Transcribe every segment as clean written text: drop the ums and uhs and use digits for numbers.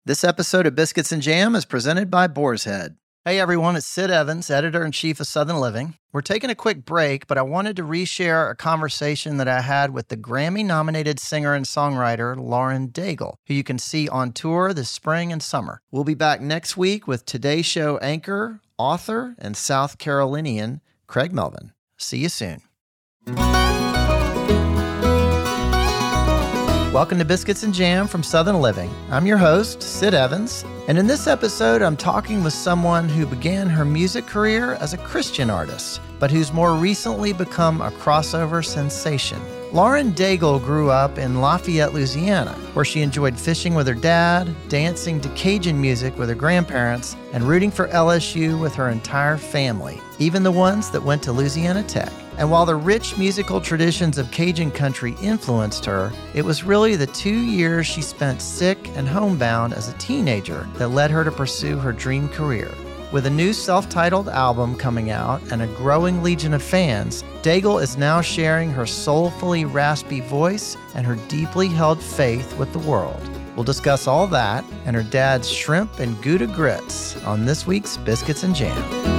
This episode of Biscuits and Jam is presented by Boar's Head. Hey everyone, it's Sid Evans, editor-in-chief of Southern Living. We're taking a quick break, but I wanted to reshare a conversation that I had with the Grammy-nominated singer and songwriter Lauren Daigle, who you can see on tour this spring and summer. We'll be back next week with Today Show anchor, author, and South Carolinian Craig Melvin. See you soon. Welcome to Biscuits and Jam from Southern Living. I'm your host, Sid Evans, and in this episode, I'm talking with someone who began her music career as a Christian artist, but who's more recently become a crossover sensation. Lauren Daigle grew up in Lafayette, Louisiana, where she enjoyed fishing with her dad, dancing to Cajun music with her grandparents, and rooting for LSU with her entire family, even the ones that went to Louisiana Tech. And while the rich musical traditions of Cajun country influenced her, it was really the 2 years she spent sick and homebound as a teenager that led her to pursue her dream career. With a new self-titled album coming out and a growing legion of fans, Daigle is now sharing her soulfully raspy voice and her deeply held faith with the world. We'll discuss all that and her dad's shrimp and Gouda grits on this week's Biscuits and Jam.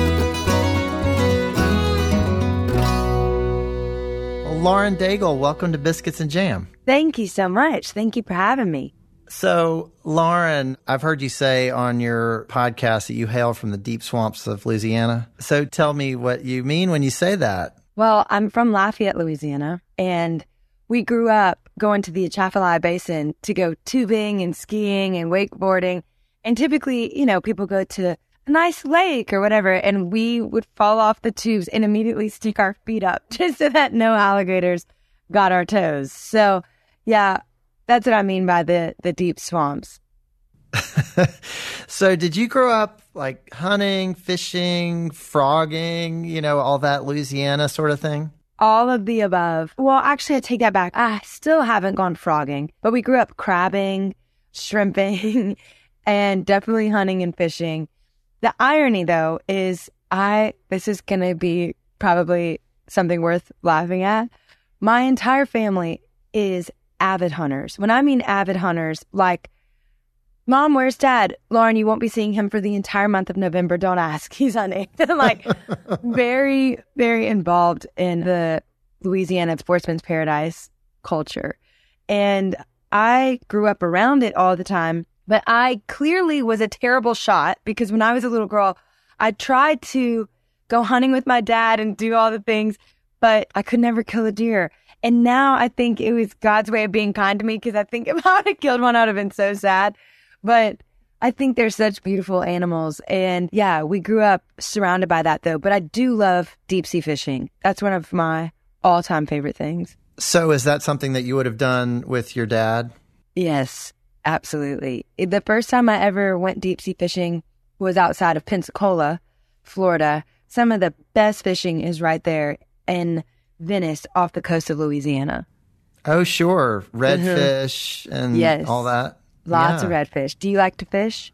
Lauren Daigle, welcome to Biscuits and Jam. Thank you so much. Thank you for having me. So, Lauren, I've heard you say on your podcast that you hail from the deep swamps of Louisiana. So tell me what you mean when you say that. Well, I'm from Lafayette, Louisiana, and we grew up going to the Atchafalaya Basin to go tubing and skiing and wakeboarding. And typically, people go to a nice lake or whatever, and we would fall off the tubes and immediately stick our feet up just so that no alligators got our toes. So, yeah, that's what I mean by the deep swamps. So did you grow up like hunting, fishing, frogging, all that Louisiana sort of thing? All of the above. Well, actually, I take that back. I still haven't gone frogging, but we grew up crabbing, shrimping, and definitely hunting and fishing. The irony, though, is this is going to be probably something worth laughing at. My entire family is avid hunters. When I mean avid hunters, like, Mom, where's Dad? Lauren, you won't be seeing him for the entire month of November. Don't ask. He's hunting. Like, very, very involved in the Louisiana sportsman's paradise culture. And I grew up around it all the time. But I clearly was a terrible shot because when I was a little girl, I tried to go hunting with my dad and do all the things, but I could never kill a deer. And now I think it was God's way of being kind to me because I think if I would have killed one, I would have been so sad. But I think they're such beautiful animals. And yeah, we grew up surrounded by that though. But I do love deep sea fishing. That's one of my all-time favorite things. So is that something that you would have done with your dad? Yes. Absolutely. The first time I ever went deep sea fishing was outside of Pensacola, Florida. Some of the best fishing is right there in Venice off the coast of Louisiana. Oh, sure. Redfish and all that. Lots of redfish. Do you like to fish?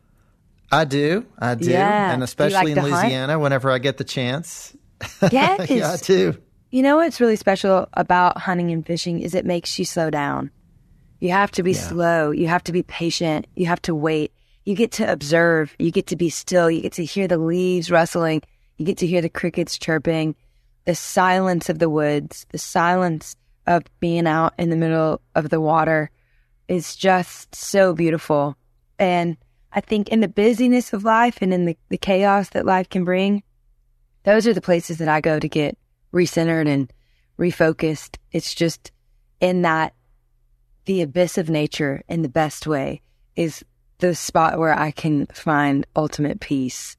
I do. Yeah. And especially in Louisiana, hunt? Whenever I get the chance. Yes. Yeah, I do. You know what's really special about hunting and fishing is it makes you slow down. You have to be slow. You have to be patient. You have to wait. You get to observe. You get to be still. You get to hear the leaves rustling. You get to hear the crickets chirping, the silence of the woods, the silence of being out in the middle of the water is just so beautiful. And I think in the busyness of life and in the chaos that life can bring, those are the places that I go to get recentered and refocused. It's just in that the abyss of nature in the best way is the spot where I can find ultimate peace.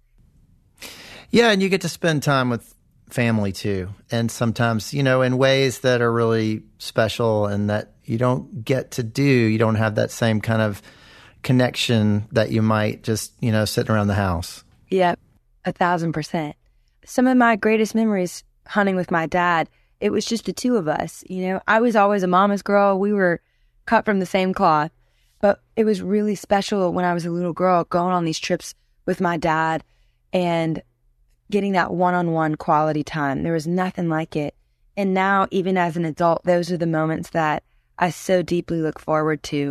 Yeah, and you get to spend time with family too. And sometimes, in ways that are really special and that you don't get to do. You don't have that same kind of connection that you might just, sitting around the house. Yep, 1,000%. Some of my greatest memories hunting with my dad, it was just the two of us. I was always a mama's girl. We were cut from the same cloth. But it was really special when I was a little girl going on these trips with my dad and getting that one-on-one quality time. There was nothing like it. And now, even as an adult, those are the moments that I so deeply look forward to.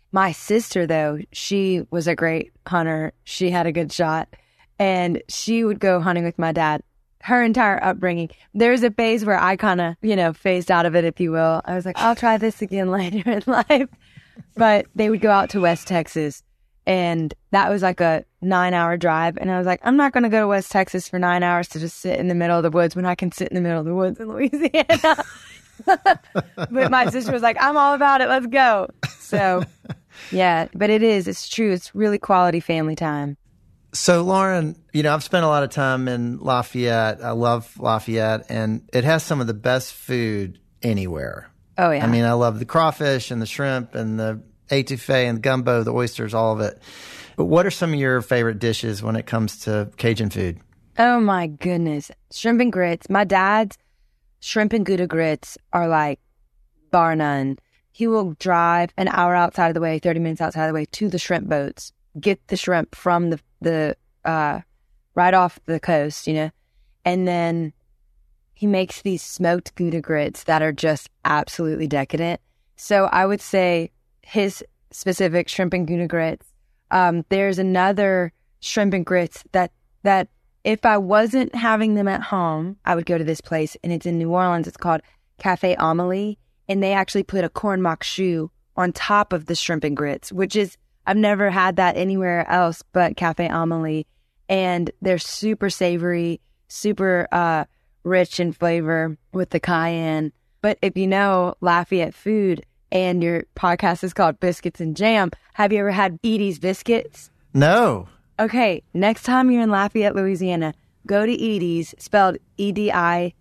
My sister, though, she was a great hunter. She had a good shot, and she would go hunting with my dad. Her entire upbringing. There's a phase where I kind of, phased out of it, if you will. I was like, I'll try this again later in life. But they would go out to West Texas, and that was like a 9-hour drive. And I was like, I'm not going to go to West Texas for 9 hours to just sit in the middle of the woods when I can sit in the middle of the woods in Louisiana. But my sister was like, I'm all about it. Let's go. So, yeah, but it's true. It's really quality family time. So, Lauren, I've spent a lot of time in Lafayette. I love Lafayette, and it has some of the best food anywhere. Oh, yeah. I mean, I love the crawfish and the shrimp and the etouffee and the gumbo, the oysters, all of it. But what are some of your favorite dishes when it comes to Cajun food? Oh, my goodness. Shrimp and grits. My dad's shrimp and Gouda grits are like bar none. He will drive an hour outside of the way, 30 minutes outside of the way to the shrimp boats, get the shrimp from the right off the coast, and then he makes these smoked Gouda grits that are just absolutely decadent. So I would say his specific shrimp and Gouda grits. There's another shrimp and grits that if I wasn't having them at home, I would go to this place, and it's in New Orleans. It's called Cafe Amelie, and they actually put a corn maque choux on top of the shrimp and grits, which is, I've never had that anywhere else but Cafe Amelie. And they're super savory, super rich in flavor with the cayenne. But if you know Lafayette food and your podcast is called Biscuits and Jam, have you ever had Edie's Biscuits? No. Okay, next time you're in Lafayette, Louisiana, go to Edie's, spelled EDIE''S.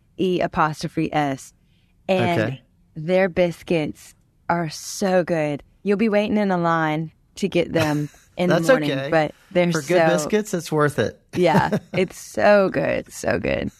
And their biscuits are so good. You'll be waiting in a line to get them in the morning. Okay. But they're For good biscuits, it's worth it. Yeah, it's so good. So good.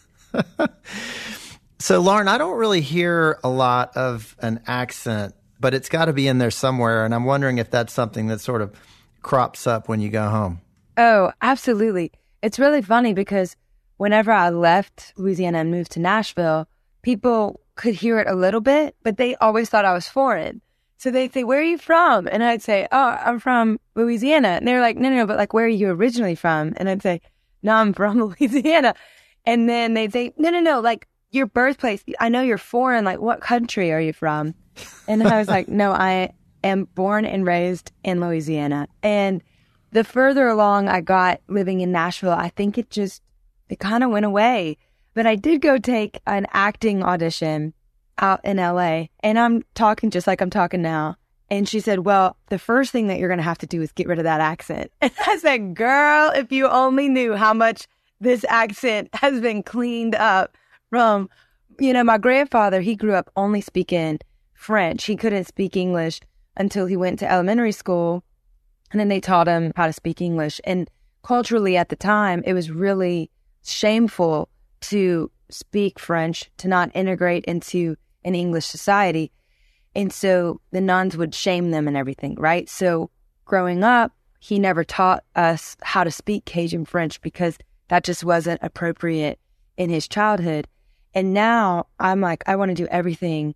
So, Lauren, I don't really hear a lot of an accent, but it's got to be in there somewhere. And I'm wondering if that's something that sort of crops up when you go home. Oh, absolutely. It's really funny because whenever I left Louisiana and moved to Nashville, people could hear it a little bit, but they always thought I was foreign. So they'd say, where are you from? And I'd say, oh, I'm from Louisiana. And they're like, no, but like, where are you originally from? And I'd say, no, I'm from Louisiana. And then they'd say, no, like your birthplace. I know you're foreign. Like, what country are you from? And I was like, no, I am born and raised in Louisiana. And the further along I got living in Nashville, I think it kind of went away. But I did go take an acting audition out in LA, and I'm talking just like I'm talking now. And she said, well, the first thing that you're going to have to do is get rid of that accent. And I said, girl, if you only knew how much this accent has been cleaned up from, my grandfather, he grew up only speaking French. He couldn't speak English until he went to elementary school. And then they taught him how to speak English. And culturally at the time, it was really shameful to speak French, to not integrate into an English society. And so the nuns would shame them and everything, right? So growing up, he never taught us how to speak Cajun French because that just wasn't appropriate in his childhood. And now I'm like, I want to do everything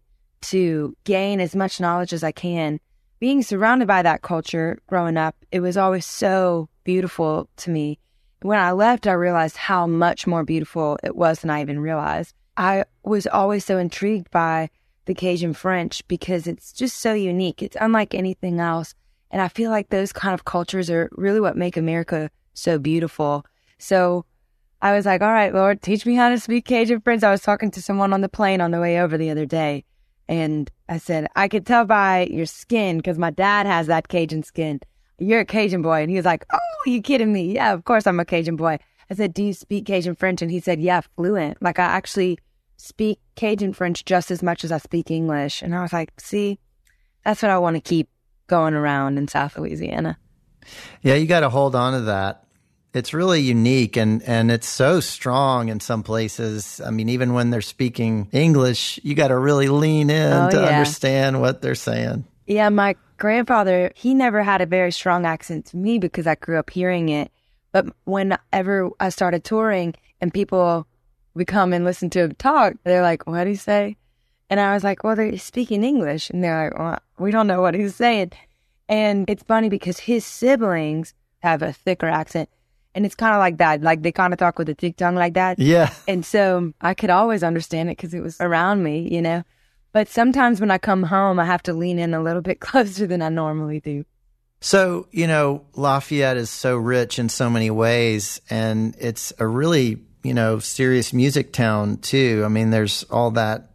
to gain as much knowledge as I can. Being surrounded by that culture growing up, it was always so beautiful to me. When I left, I realized how much more beautiful it was than I even realized. I was always so intrigued by the Cajun French because it's just so unique. It's unlike anything else. And I feel like those kind of cultures are really what make America so beautiful. So I was like, all right, Lord, teach me how to speak Cajun French. I was talking to someone on the plane on the way over the other day. And I said, I could tell by your skin because my dad has that Cajun skin. You're a Cajun boy. And he was like, oh, you kidding me? Yeah, of course I'm a Cajun boy. I said, do you speak Cajun French? And he said, yeah, fluent. Like I actually speak Cajun French just as much as I speak English. And I was like, see, that's what I want to keep going around in South Louisiana. Yeah, you got to hold on to that. It's really unique and it's so strong in some places. I mean, even when they're speaking English, you got to really lean in to understand what they're saying. Yeah, my grandfather, he never had a very strong accent to me because I grew up hearing it. But whenever I started touring and people would come and listen to him talk, they're like, what did he say? And I was like, well, they're speaking English. And they're like, well, we don't know what he's saying. And it's funny because his siblings have a thicker accent. And it's kind of like that. Like they kind of talk with a thick tongue like that. Yeah. And so I could always understand it because it was around me, you know. But sometimes when I come home, I have to lean in a little bit closer than I normally do. So, you know, Lafayette is so rich in so many ways, and it's a really, you know, serious music town too. I mean, there's all that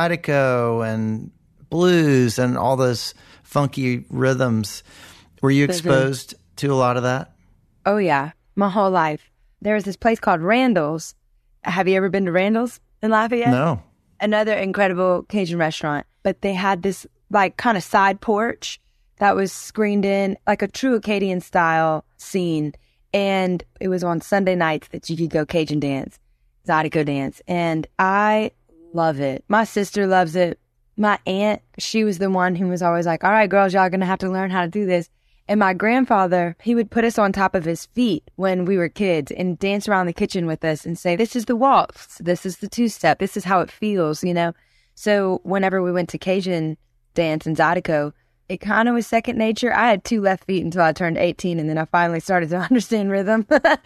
Zydeco and blues and all those funky rhythms. Were you exposed to a lot of that? Oh, yeah. My whole life. There was this place called Randall's. Have you ever been to Randall's in Lafayette? No. Another incredible Cajun restaurant. But they had this like kind of side porch that was screened in like a true Acadian style scene. And it was on Sunday nights that you could go Cajun dance, Zydeco dance. And I love it. My sister loves it. My aunt, she was the one who was always like, all right, girls, y'all are going to have to learn how to do this. And my grandfather, he would put us on top of his feet when we were kids and dance around the kitchen with us and say, this is the waltz, this is the two-step, this is how it feels, you know? So whenever we went to Cajun dance and Zydeco, it kind of was second nature. I had 2 left feet until I turned 18, and then I finally started to understand rhythm.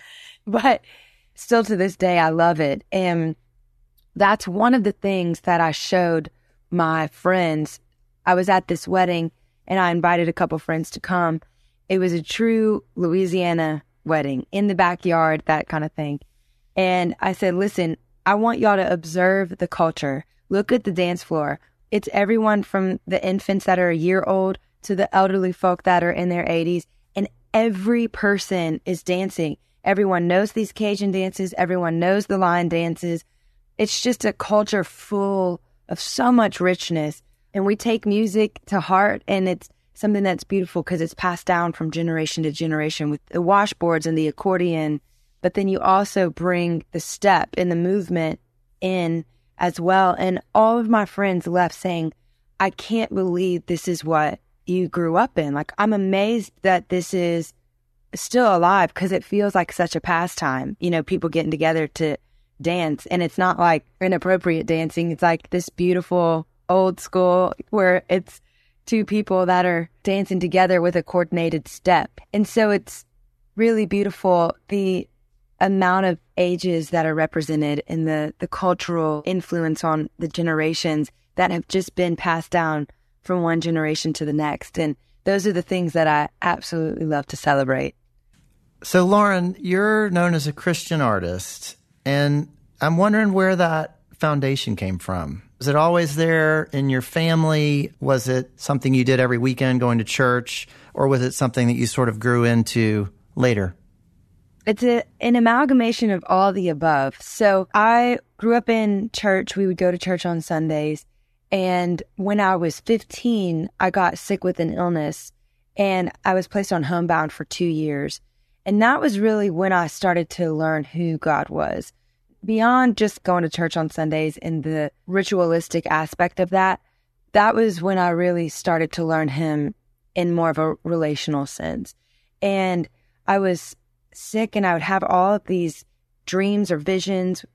But still to this day, I love it. And that's one of the things that I showed my friends. I was at this wedding, and I invited a couple friends to come. It was a true Louisiana wedding in the backyard, that kind of thing. And I said, listen, I want y'all to observe the culture. Look at the dance floor. It's everyone from the infants that are a year old to the elderly folk that are in their 80s. And every person is dancing. Everyone knows these Cajun dances. Everyone knows the line dances. It's just a culture full of so much richness. And we take music to heart, and it's something that's beautiful because it's passed down from generation to generation with the washboards and the accordion. But then you also bring the step and the movement in as well. And all of my friends left saying, I can't believe this is what you grew up in. Like, I'm amazed that this is still alive because it feels like such a pastime, you know, people getting together to dance. And it's not like inappropriate dancing. It's like this beautiful old school where it's 2 people that are dancing together with a coordinated step. And so it's really beautiful, the amount of ages that are represented and the cultural influence on the generations that have just been passed down from one generation to the next. And those are the things that I absolutely love to celebrate. So, Lauren, you're known as a Christian artist, and I'm wondering where that foundation came from. Was it always there in your family? Was it something you did every weekend going to church? Or was it something that you sort of grew into later? It's an amalgamation of all the above. So I grew up in church. We would go to church on Sundays. And when I was 15, I got sick with an illness, and I was placed on homebound for 2 years. And that was really when I started to learn who God was. Beyond just going to church on Sundays and the ritualistic aspect of that, that was when I really started to learn him in more of a relational sense. And I was sick, and I would have all of these dreams or visions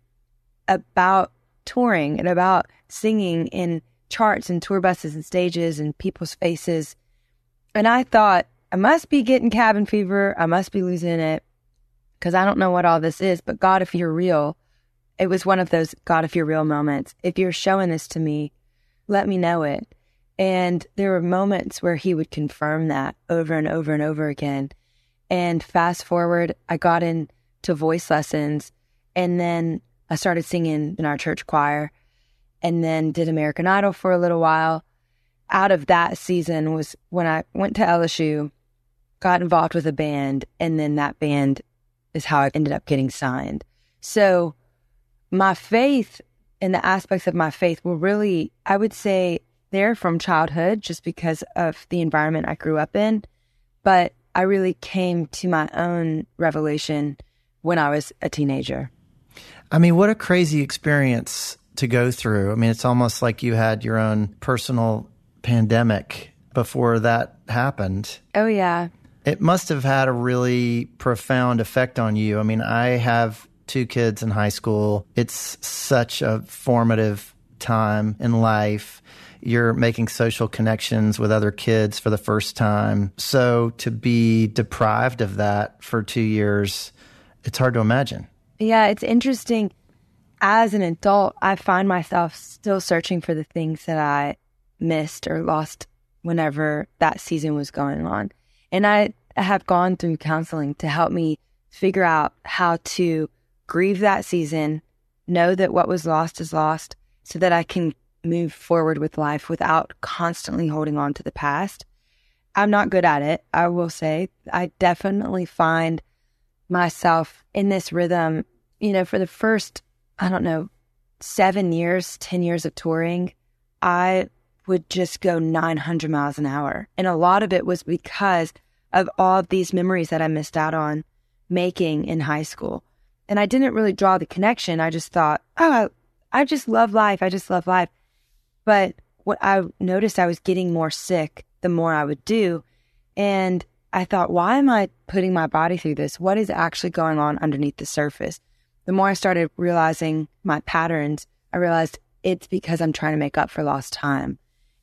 about touring and about singing in charts and tour buses and stages and people's faces. And I thought, I must be getting cabin fever. I must be losing it because I don't know what all this is. But God, if you're real, it was one of those God, if you're real moments. If you're showing this to me, let me know it. And there were moments where he would confirm that over and over and over again. And fast forward, I got into voice lessons, and then I started singing in our church choir, and then did American Idol for a little while. Out of that season was when I went to LSU, got involved with a band, and then that band is how I ended up getting signed. So my faith and the aspects of my faith were really, I would say, there from childhood just because of the environment I grew up in. But I really came to my own revelation when I was a teenager. I mean, what a crazy experience to go through. I mean, it's almost like you had your own personal pandemic before that happened. Oh, yeah. It must have had a really profound effect on you. I mean, I have 2 kids in high school. It's such a formative time in life. You're making social connections with other kids for the first time. So to be deprived of that for 2 years, it's hard to imagine. Yeah, it's interesting. As an adult, I find myself still searching for the things that I missed or lost whenever that season was going on. And I have gone through counseling to help me figure out how to grieve that season, know that what was lost is lost, so that I can move forward with life without constantly holding on to the past. I'm not good at it, I will say. I definitely find myself in this rhythm, for the first, 7 years, 10 years of touring, I would just go 900 miles an hour. And a lot of it was because of all of these memories that I missed out on making in high school. And I didn't really draw the connection. I just thought, I just love life. I just love life. But what I noticed, I was getting more sick the more I would do. And I thought, why am I putting my body through this? What is actually going on underneath the surface? The more I started realizing my patterns, I realized it's because I'm trying to make up for lost time.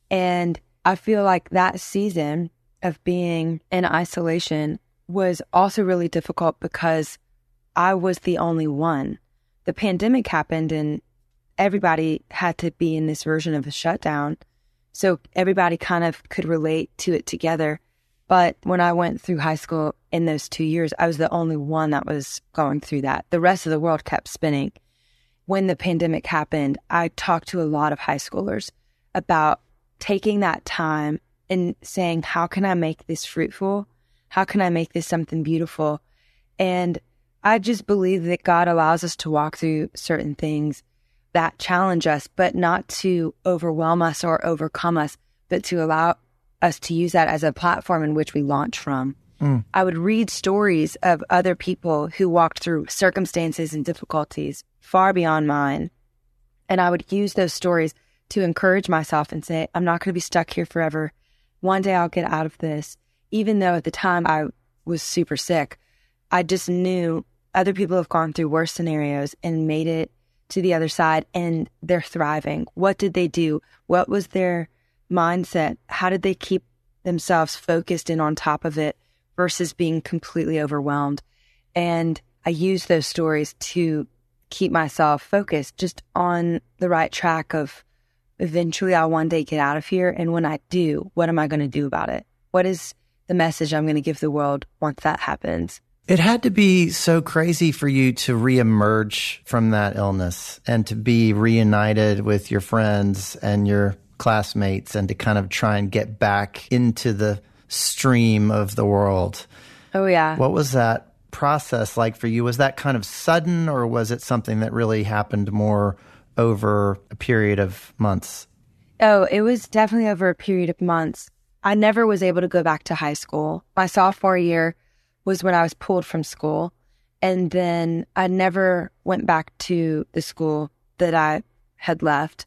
And I feel like that season of being in isolation was also really difficult because I was the only one. The pandemic happened and everybody had to be in this version of a shutdown. So everybody kind of could relate to it together. But when I went through high school in those 2 years, I was the only one that was going through that. The rest of the world kept spinning. When the pandemic happened, I talked to a lot of high schoolers about taking that time and saying, how can I make this fruitful? How can I make this something beautiful? And I just believe that God allows us to walk through certain things that challenge us, but not to overwhelm us or overcome us, but to allow us to use that as a platform in which we launch from. I would read stories of other people who walked through circumstances and difficulties far beyond mine. And I would use those stories to encourage myself and say, I'm not going to be stuck here forever. One day I'll get out of this. Even though at the time I was super sick, I just knew other people have gone through worse scenarios and made it to the other side, and they're thriving. What did they do? What was their mindset? How did they keep themselves focused and on top of it versus being completely overwhelmed? And I use those stories to keep myself focused just on the right track of eventually I'll one day get out of here. And when I do, what am I going to do about it? What is the message I'm going to give the world once that happens? It had to be so crazy for you to reemerge from that illness and to be reunited with your friends and your classmates and to kind of try and get back into the stream of the world. Oh, yeah. What was that process like for you? Was that kind of sudden, or was it something that really happened more over a period of months? Oh, it was definitely over a period of months. I never was able to go back to high school. My sophomore year was when I was pulled from school. And then I never went back to the school that I had left.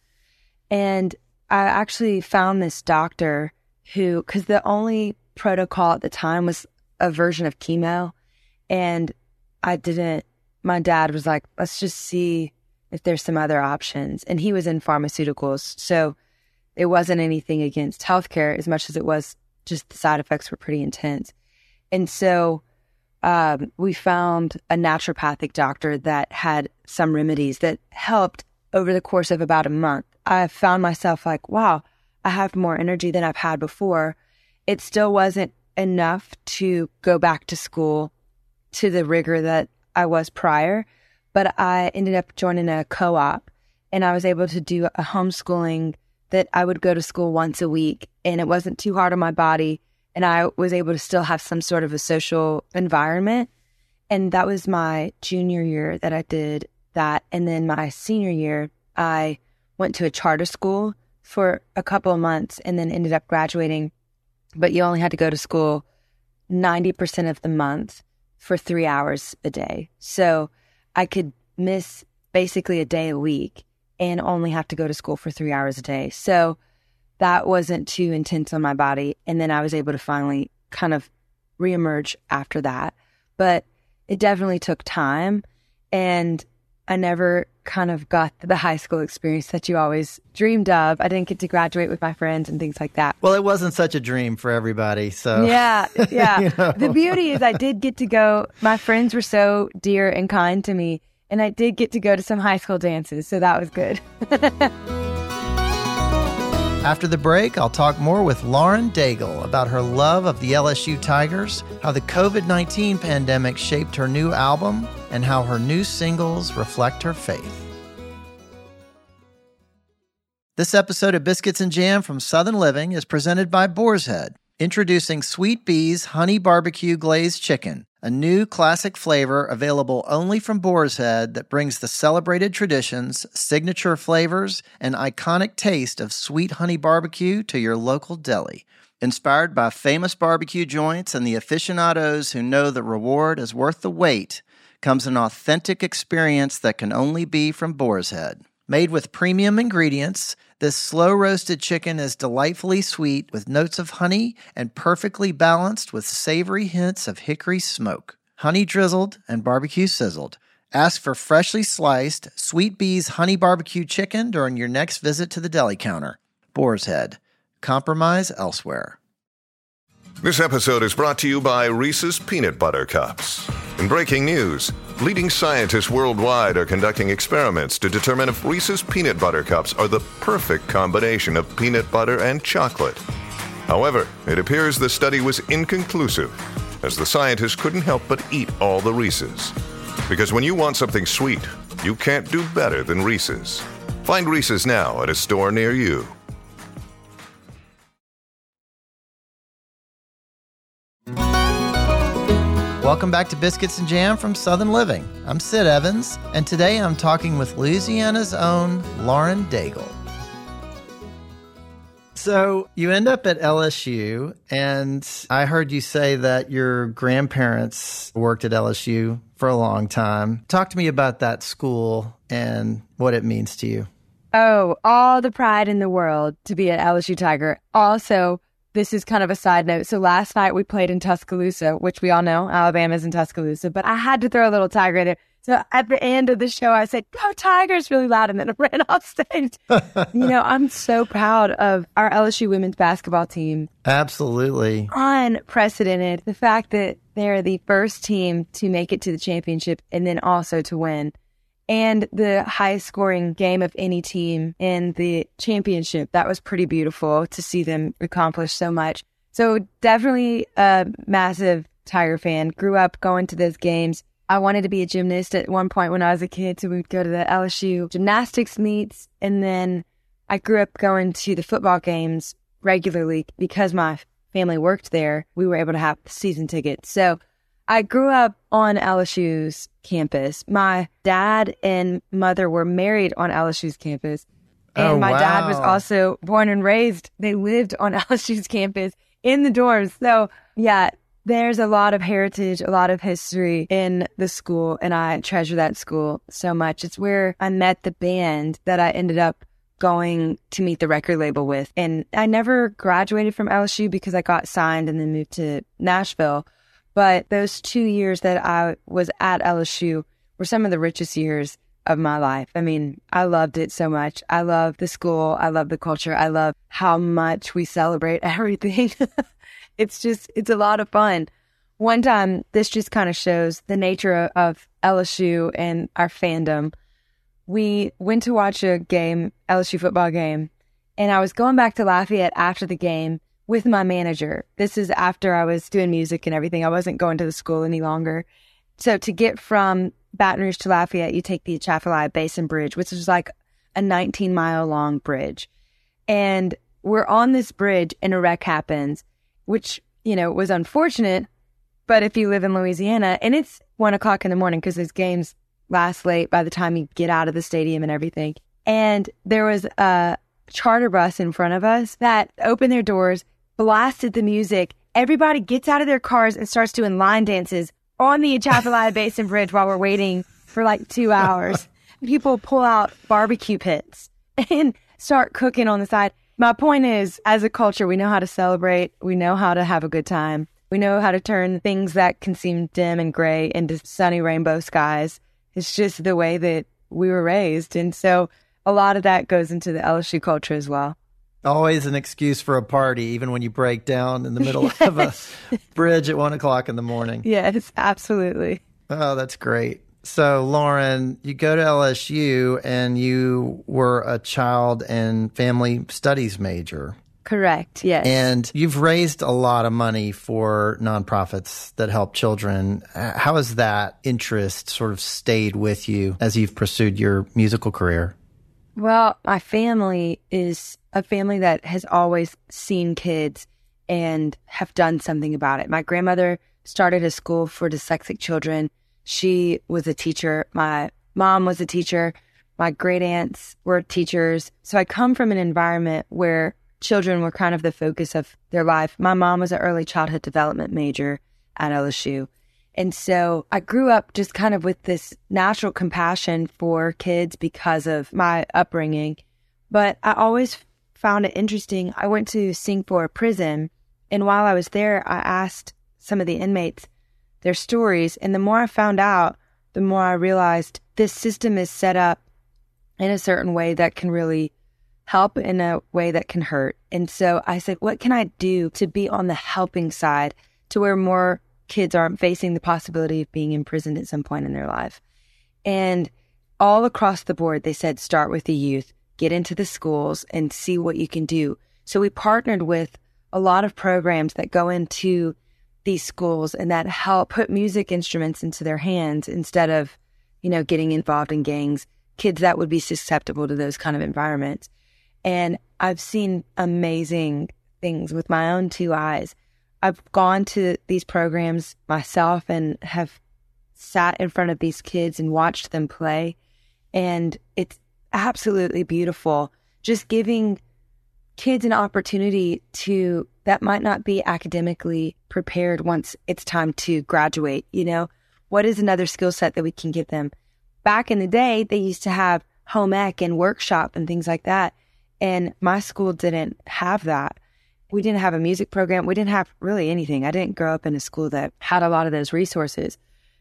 And I actually found this doctor who, because the only protocol at the time was a version of chemo. And my dad was like, let's just see if there's some other options. And he was in pharmaceuticals. So it wasn't anything against healthcare as much as it was just the side effects were pretty intense. And so we found a naturopathic doctor that had some remedies that helped over the course of about a month. I found myself like, wow, I have more energy than I've had before. It still wasn't enough to go back to school to the rigor that I was prior, but I ended up joining a co-op, and I was able to do a homeschooling that I would go to school once a week, and it wasn't too hard on my body, and I was able to still have some sort of a social environment. And that was my junior year that I did that. And then my senior year, I went to a charter school for a couple of months and then ended up graduating. But you only had to go to school 90% of the month for 3 hours a day. So I could miss basically a day a week and only have to go to school for 3 hours a day. So that wasn't too intense on my body. And then I was able to finally kind of reemerge after that. But it definitely took time. And I never kind of got the high school experience that you always dreamed of. I didn't get to graduate with my friends and things like that. Well, it wasn't such a dream for everybody. So yeah. The beauty is I did get to go. My friends were so dear and kind to me, and I did get to go to some high school dances. So that was good. After the break, I'll talk more with Lauren Daigle about her love of the LSU Tigers, how the COVID-19 pandemic shaped her new album, and how her new singles reflect her faith. This episode of Biscuits and Jam from Southern Living is presented by Boar's Head, introducing Sweet Bee's Honey Barbecue Glazed Chicken, a new classic flavor available only from Boar's Head that brings the celebrated traditions, signature flavors, and iconic taste of sweet honey barbecue to your local deli. Inspired by famous barbecue joints and the aficionados who know the reward is worth the wait, comes an authentic experience that can only be from Boar's Head. Made with premium ingredients, this slow-roasted chicken is delightfully sweet with notes of honey and perfectly balanced with savory hints of hickory smoke. Honey drizzled and barbecue sizzled. Ask for freshly sliced Sweet Bee's Honey Barbecue Chicken during your next visit to the deli counter. Boar's Head. Compromise elsewhere. This episode is brought to you by Reese's Peanut Butter Cups. In breaking news, leading scientists worldwide are conducting experiments to determine if Reese's Peanut Butter Cups are the perfect combination of peanut butter and chocolate. However, it appears the study was inconclusive, as the scientists couldn't help but eat all the Reese's. Because when you want something sweet, you can't do better than Reese's. Find Reese's now at a store near you. Welcome back to Biscuits and Jam from Southern Living. I'm Sid Evans, and today I'm talking with Louisiana's own Lauren Daigle. So you end up at LSU, and I heard you say that your grandparents worked at LSU for a long time. Talk to me about that school and what it means to you. Oh, all the pride in the world to be an LSU Tiger. Also, this is kind of a side note. So last night we played in Tuscaloosa, which we all know, Alabama's in Tuscaloosa, but I had to throw a little Tiger in there. So at the end of the show, I said, "Go Tigers," really loud, and then I ran off stage. I'm so proud of our LSU women's basketball team. Absolutely. Unprecedented. The fact that they're the first team to make it to the championship and then also to win. And the highest scoring game of any team in the championship. That was pretty beautiful to see them accomplish so much. So definitely a massive Tiger fan. Grew up going to those games. I wanted to be a gymnast at one point when I was a kid, so we'd go to the LSU gymnastics meets. And then I grew up going to the football games regularly because my family worked there. We were able to have season tickets. So I grew up on LSU's campus. My dad and mother were married on LSU's campus. And my dad was also born and raised. They lived on LSU's campus in the dorms. So, yeah, there's a lot of heritage, a lot of history in the school, and I treasure that school so much. It's where I met the band that I ended up going to meet the record label with. And I never graduated from LSU because I got signed and then moved to Nashville. But those 2 years that I was at LSU were some of the richest years of my life. I mean, I loved it so much. I love the school. I love the culture. I love how much we celebrate everything. It's a lot of fun. One time, this just kind of shows the nature of LSU and our fandom. We went to watch a game, LSU football game, and I was going back to Lafayette after the game with my manager. This is after I was doing music and everything. I wasn't going to the school any longer. So to get from Baton Rouge to Lafayette, you take the Atchafalaya Basin Bridge, which is like a 19-mile long bridge. And we're on this bridge and a wreck happens, which, was unfortunate. But if you live in Louisiana, and it's 1 o'clock in the morning because those games last late by the time you get out of the stadium and everything. And there was a charter bus in front of us that opened their doors, blasted the music. Everybody gets out of their cars and starts doing line dances on the Atchafalaya Basin Bridge while we're waiting for like 2 hours. People pull out barbecue pits and start cooking on the side. My point is, as a culture, we know how to celebrate. We know how to have a good time. We know how to turn things that can seem dim and gray into sunny rainbow skies. It's just the way that we were raised. And so a lot of that goes into the LSU culture as well. Always an excuse for a party, even when you break down in the middle of a bridge at 1 o'clock in the morning. Yes, absolutely. Oh, that's great. So, Lauren, you go to LSU and you were a child and family studies major. Correct, yes. And you've raised a lot of money for nonprofits that help children. How has that interest sort of stayed with you as you've pursued your musical career? Well, my family is a family that has always seen kids and have done something about it. My grandmother started a school for dyslexic children. She was a teacher. My mom was a teacher. My great aunts were teachers. So I come from an environment where children were kind of the focus of their life. My mom was an early childhood development major at LSU. And so I grew up just kind of with this natural compassion for kids because of my upbringing. But I always found it interesting. I went to sing for a prison. And while I was there, I asked some of the inmates their stories. And the more I found out, the more I realized this system is set up in a certain way that can really help in a way that can hurt. And so I said, what can I do to be on the helping side to where more kids aren't facing the possibility of being imprisoned at some point in their life? And all across the board, they said, start with the youth, get into the schools and see what you can do. So we partnered with a lot of programs that go into these schools and that help put music instruments into their hands instead of, getting involved in gangs, kids that would be susceptible to those kind of environments. And I've seen amazing things with my own two eyes. I've gone to these programs myself and have sat in front of these kids and watched them play. And it's absolutely beautiful. Just giving kids an opportunity that might not be academically prepared once it's time to graduate. What is another skill set that we can give them? Back in the day, they used to have home ec and workshop and things like that. And my school didn't have that. We didn't have a music program. We didn't have really anything. I didn't grow up in a school that had a lot of those resources.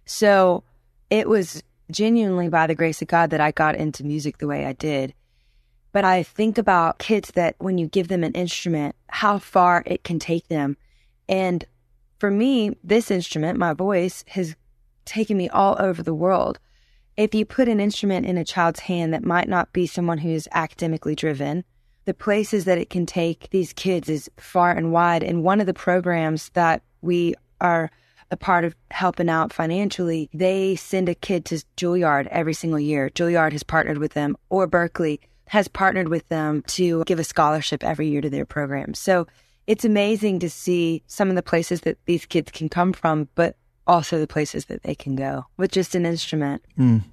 So it was genuinely by the grace of God that I got into music the way I did. But I think about kids that when you give them an instrument, how far it can take them. And for me, this instrument, my voice, has taken me all over the world. If you put an instrument in a child's hand that might not be someone who is academically driven, the places that it can take these kids is far and wide. And one of the programs that we are a part of helping out financially, they send a kid to Juilliard every single year. Juilliard has partnered with them, or Berkeley has partnered with them to give a scholarship every year to their program. So it's amazing to see some of the places that these kids can come from, but also the places that they can go with just an instrument.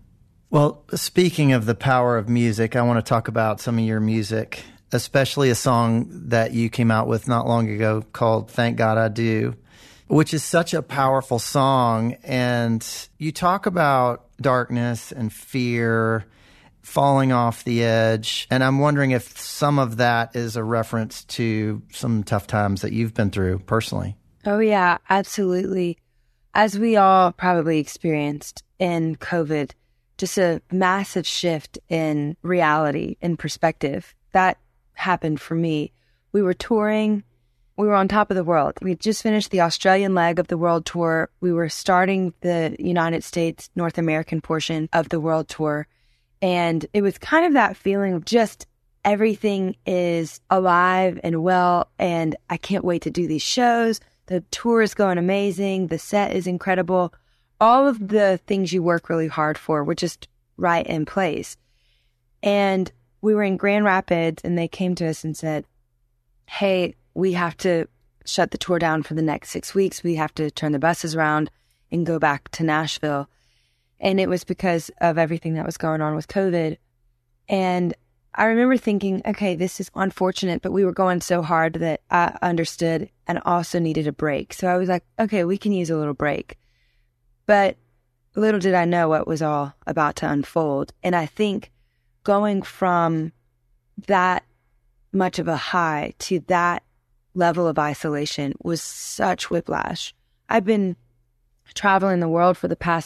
Well, speaking of the power of music, I want to talk about some of your music, especially a song that you came out with not long ago called Thank God I Do, which is such a powerful song. And you talk about darkness and fear, falling off the edge. And I'm wondering if some of that is a reference to some tough times that you've been through personally. Oh, yeah, absolutely. As we all probably experienced in COVID, just a massive shift in reality and perspective. That happened for me. We were touring. We were on top of the world. We had just finished the Australian leg of the world tour. We were starting the United States, North American portion of the world tour. And it was kind of that feeling of just everything is alive and well, and I can't wait to do these shows. The tour is going amazing. The set is incredible. All of the things you work really hard for were just right in place. And we were in Grand Rapids, and they came to us and said, hey, we have to shut the tour down for the next 6 weeks. We have to turn the buses around and go back to Nashville. And it was because of everything that was going on with COVID. And I remember thinking, okay, this is unfortunate, but we were going so hard that I understood and also needed a break. So I was like, okay, we can use a little break. But little did I know what was all about to unfold. And I think going from that much of a high to that level of isolation was such whiplash. I've been traveling the world for the past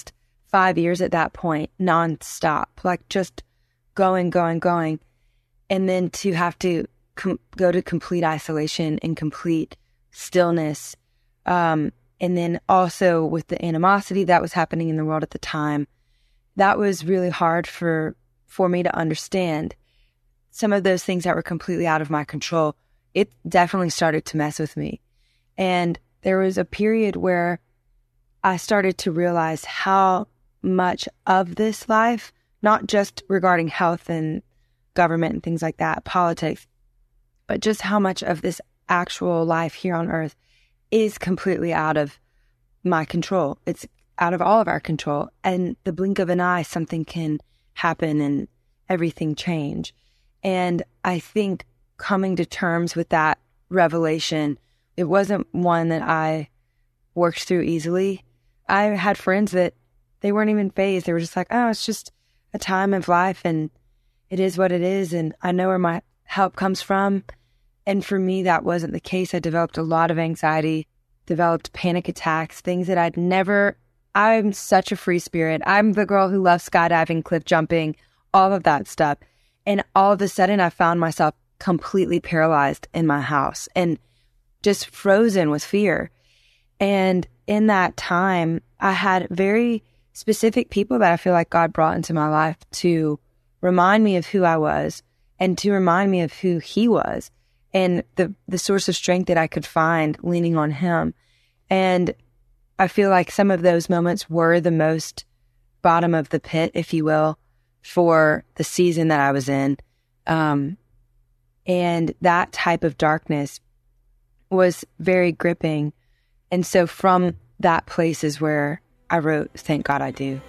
5 years at that point, nonstop, like just going. And then to have to go to complete isolation and complete stillness. And then also with the animosity that was happening in the world at the time, that was really hard for me to understand. Some of those things that were completely out of my control, it definitely started to mess with me. And there was a period where I started to realize how much of this life, not just regarding health and government and things like that, politics, but just how much of this actual life here on earth is completely out of my control. It's out of all of our control. And the blink of an eye, something can happen and everything change. And I think coming to terms with that revelation, it wasn't one that I worked through easily. I had friends that they weren't even fazed. They were just like, oh, it's just a time of life and it is what it is. And I know where my help comes from. And for me, that wasn't the case. I developed a lot of anxiety, developed panic attacks, things that I'm such a free spirit. I'm the girl who loves skydiving, cliff jumping, all of that stuff. And all of a sudden, I found myself completely paralyzed in my house and just frozen with fear. And in that time, I had very specific people that I feel like God brought into my life to remind me of who I was and to remind me of who He was and the source of strength that I could find leaning on Him. And I feel like some of those moments were the most bottom of the pit, if you will, for the season that I was in. And that type of darkness was very gripping. And so from that place is where I wrote Thank God I Do.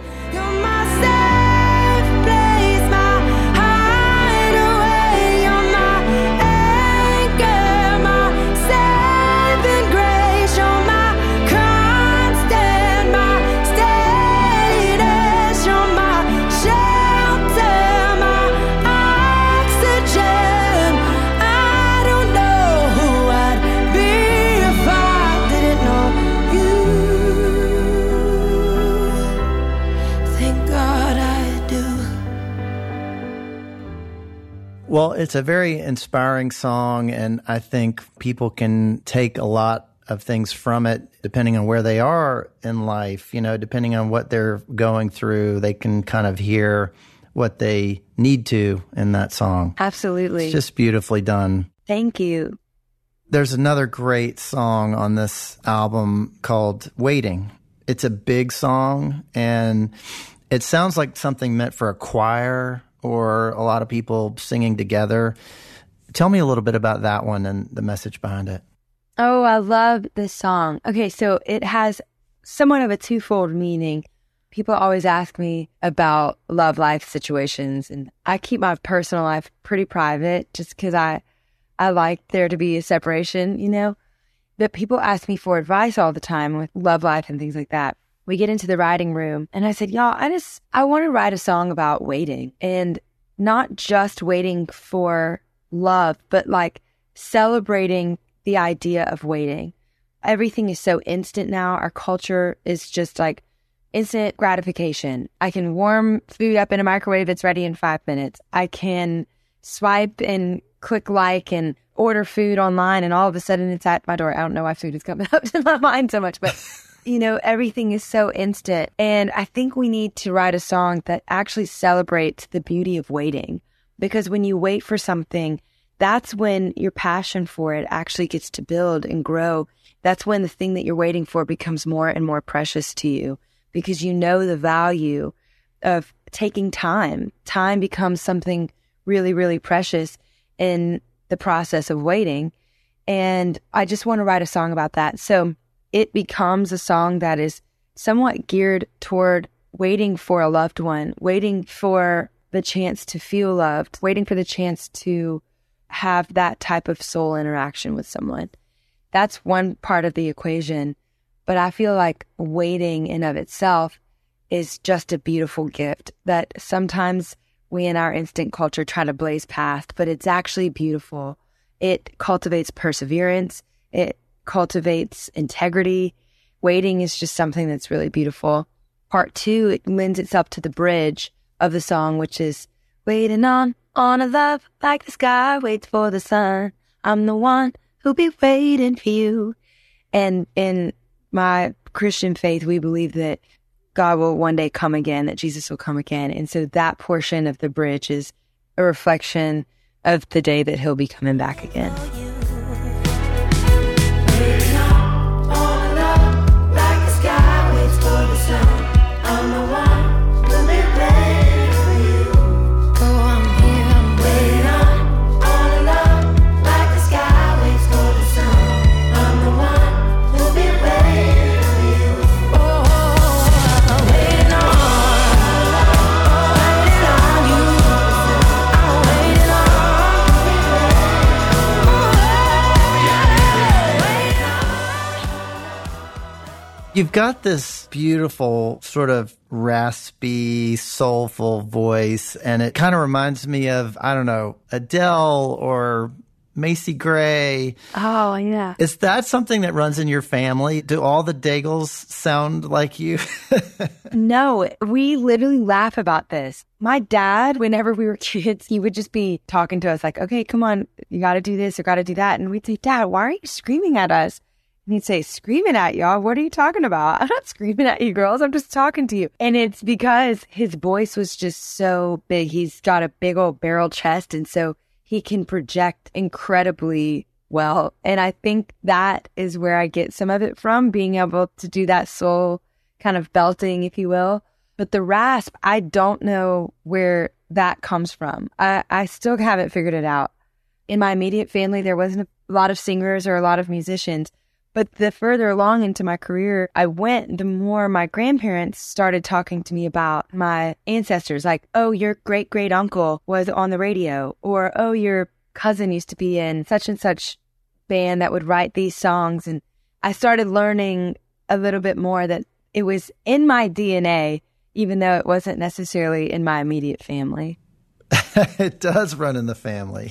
Well, it's a very inspiring song, and I think people can take a lot of things from it depending on where they are in life. You know, depending on what they're going through, they can kind of hear what they need to in that song. Absolutely. It's just beautifully done. Thank you. There's another great song on this album called Waiting. It's a big song, and it sounds like something meant for a choir or a lot of people singing together. Tell me a little bit about that one and the message behind it. Oh, I love this song. Okay, so it has somewhat of a twofold meaning. People always ask me about love life situations, and I keep my personal life pretty private just because I like there to be a separation, you know? But people ask me for advice all the time with love life and things like that. We get into the writing room and I said, y'all, I want to write a song about waiting, and not just waiting for love, but like celebrating the idea of waiting. Everything is so instant now. Our culture is just like instant gratification. I can warm food up in a microwave. It's ready in 5 minutes. I can swipe and click like and order food online, and all of a sudden it's at my door. I don't know why food is coming up to my mind so much, but you know, everything is so instant. And I think we need to write a song that actually celebrates the beauty of waiting. Because when you wait for something, that's when your passion for it actually gets to build and grow. That's when the thing that you're waiting for becomes more and more precious to you, because you know the value of taking time. Time becomes something really, really precious in the process of waiting. And I just want to write a song about that. So it becomes a song that is somewhat geared toward waiting for a loved one, waiting for the chance to feel loved, waiting for the chance to have that type of soul interaction with someone. That's one part of the equation. But I feel like waiting in of itself is just a beautiful gift that sometimes we in our instant culture try to blaze past, but it's actually beautiful. It cultivates perseverance. It cultivates integrity. Waiting is just something that's really beautiful. part 2, it lends itself to the bridge of the song, which is waiting on a love like the sky waits for the sun. I'm the one who'll be waiting for you. And in my Christian faith, we believe that God will one day come again, that Jesus will come again. And so that portion of the bridge is a reflection of the day that he'll be coming back again. You've got this beautiful sort of raspy, soulful voice, and it kind of reminds me of, I don't know, Adele or Macy Gray. Oh, yeah. Is that something that runs in your family? Do all the Daigles sound like you? No, we literally laugh about this. My dad, whenever we were kids, he would just be talking to us like, okay, come on, you got to do this or got to do that. And we'd say, Dad, why are you screaming at us? And he'd say, screaming at y'all? What are you talking about? I'm not screaming at you girls. I'm just talking to you. And it's because his voice was just so big. He's got a big old barrel chest. And so he can project incredibly well. And I think that is where I get some of it from, being able to do that soul kind of belting, if you will. But the rasp, I don't know where that comes from. I still haven't figured it out. In my immediate family, there wasn't a lot of singers or a lot of musicians. But the further along into my career I went, the more my grandparents started talking to me about my ancestors. Like, oh, your great-great-uncle was on the radio. Or, oh, your cousin used to be in such and such band that would write these songs. And I started learning a little bit more that it was in my DNA, even though it wasn't necessarily in my immediate family. It does run in the family.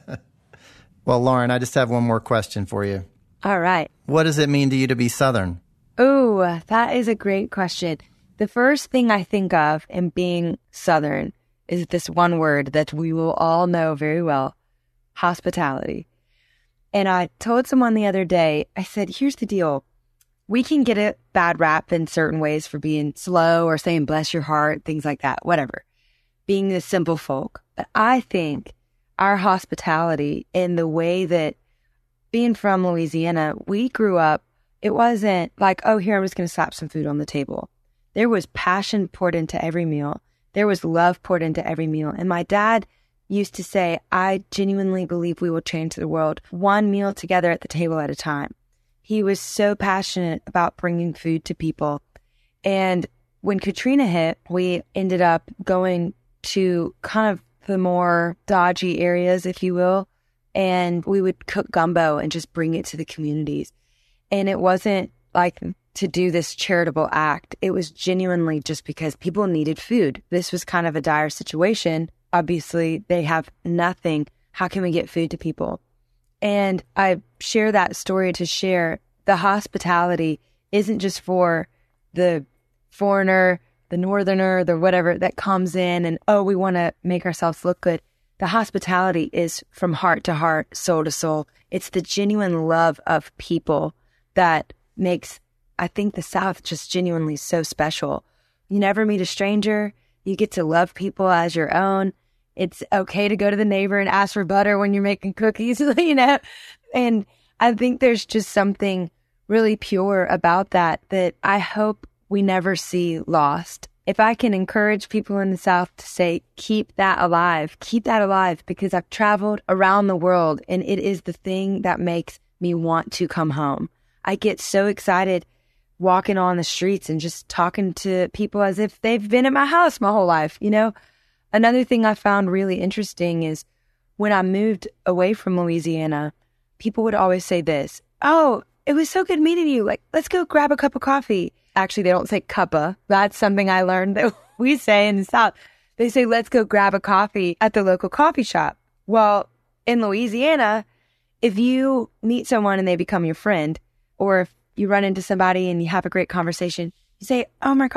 Well, Lauren, I just have one more question for you. All right. What does it mean to you to be Southern? Oh, that is a great question. The first thing I think of in being Southern is this one word that we will all know very well, hospitality. And I told someone the other day, I said, here's the deal. We can get a bad rap in certain ways for being slow or saying bless your heart, things like that, whatever, being the simple folk. But I think our hospitality in the way that being from Louisiana, we grew up, it wasn't like, oh, here, I'm just going to slap some food on the table. There was passion poured into every meal. There was love poured into every meal. And my dad used to say, I genuinely believe we will change the world one meal together at the table at a time. He was so passionate about bringing food to people. And when Katrina hit, we ended up going to kind of the more dodgy areas, if you will. And we would cook gumbo and just bring it to the communities. And it wasn't like to do this charitable act. It was genuinely just because people needed food. This was kind of a dire situation. Obviously, they have nothing. How can we get food to people? And I share that story to share the hospitality isn't just for the foreigner, the northerner, the whatever that comes in and, oh, we want to make ourselves look good. The hospitality is from heart to heart, soul to soul. It's the genuine love of people that makes, I think, the South just genuinely so special. You never meet a stranger. You get to love people as your own. It's okay to go to the neighbor and ask for butter when you're making cookies, you know? And I think there's just something really pure about that I hope we never see lost. If I can encourage people in the South to say, keep that alive, because I've traveled around the world and it is the thing that makes me want to come home. I get so excited walking on the streets and just talking to people as if they've been at my house my whole life, you know? Another thing I found really interesting is when I moved away from Louisiana, people would always say this, oh, it was so good meeting you. Like, let's go grab a cup of coffee. Actually, they don't say cuppa. That's something I learned that we say in the South. They say, let's go grab a coffee at the local coffee shop. Well, in Louisiana, if you meet someone and they become your friend, or if you run into somebody and you have a great conversation, you say, oh my gosh,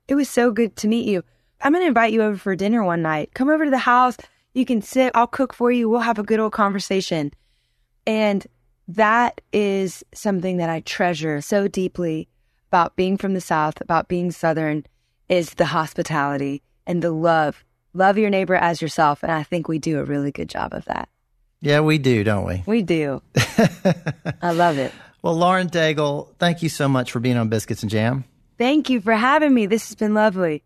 It was so good to meet you. I'm going to invite you over for dinner one night. Come over to the house. You can sit. I'll cook for you. We'll have a good old conversation. And that is something that I treasure so deeply about being from the South, about being Southern, is the hospitality and the love. Love your neighbor as yourself. And I think we do a really good job of that. Yeah, we do, don't we? We do. I love it. Well, Lauren Daigle, thank you so much for being on Biscuits and Jam. Thank you for having me. This has been lovely.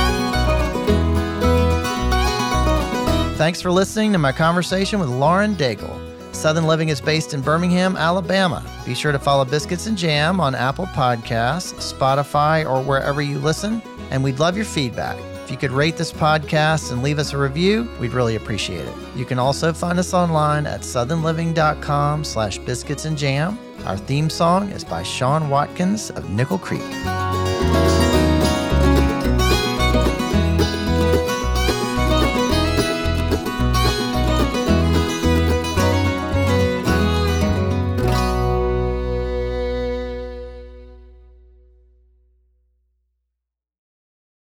Thanks for listening to my conversation with Lauren Daigle. Southern Living is based in Birmingham, Alabama. Be sure to follow Biscuits and Jam on Apple Podcasts, Spotify, or wherever you listen, and we'd love your feedback. If you could rate this podcast and leave us a review, we'd really appreciate it. You can also find us online at southernliving.com/biscuitsandjam. Our theme song is by Sean Watkins of Nickel Creek.